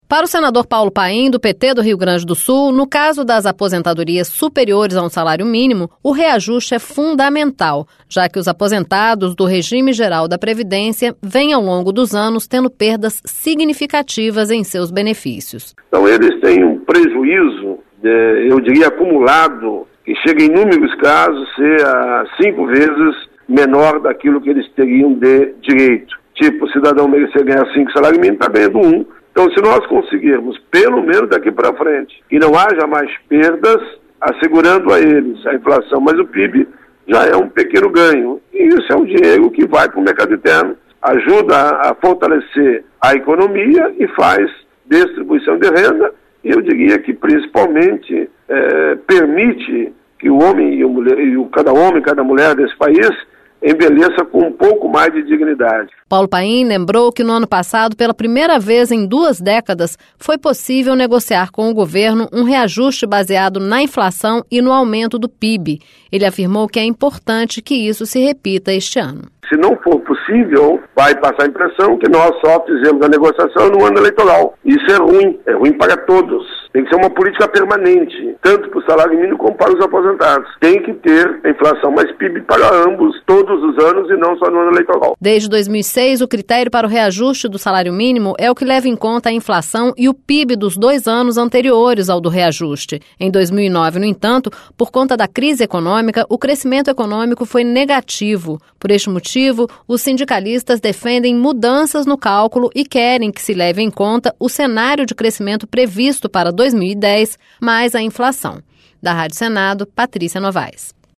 Para o senador Paulo Paim, do PT do Rio Grande do Sul, no caso das aposentadorias superiores a um salário mínimo, o reajuste é fundamental, já que os aposentados do regime geral da Previdência vêm ao longo dos anos tendo perdas significativas em seus benefícios. Então eles têm um prejuízo, eu diria acumulado, que chega em inúmeros casos a ser 5 vezes menor daquilo que eles teriam de direito. Tipo, o cidadão merecer ganhar 5 salários mínimos, está ganhando 1. Então, se nós conseguirmos, pelo menos daqui para frente, que não haja mais perdas, assegurando a eles a inflação, mas o PIB já é um pequeno ganho. E isso é um dinheiro que vai para o mercado interno, ajuda a fortalecer a economia e faz distribuição de renda. E eu diria que, principalmente, permite que o homem cada homem e cada mulher desse país envelheça com um pouco mais de dignidade. Paulo Paim lembrou que no ano passado, pela primeira vez em 2 décadas, foi possível negociar com o governo um reajuste baseado na inflação e no aumento do PIB. Ele afirmou que é importante que isso se repita este ano. Se não for possível, vai passar a impressão que nós só fizemos a negociação no ano eleitoral. Isso é ruim para todos. Tem que ser uma política permanente, tanto para o salário mínimo como para os aposentados. Tem que ter a inflação mais PIB para ambos, todos os anos e não só no ano eleitoral. Desde 2006, o critério para o reajuste do salário mínimo é o que leva em conta a inflação e o PIB dos 2 anos anteriores ao do reajuste. Em 2009, no entanto, por conta da crise econômica, o crescimento econômico foi negativo. Por este motivo, os sindicalistas defendem mudanças no cálculo e querem que se leve em conta o cenário de crescimento previsto para 2010, mais a inflação. Da Rádio Senado, Patrícia Novaes.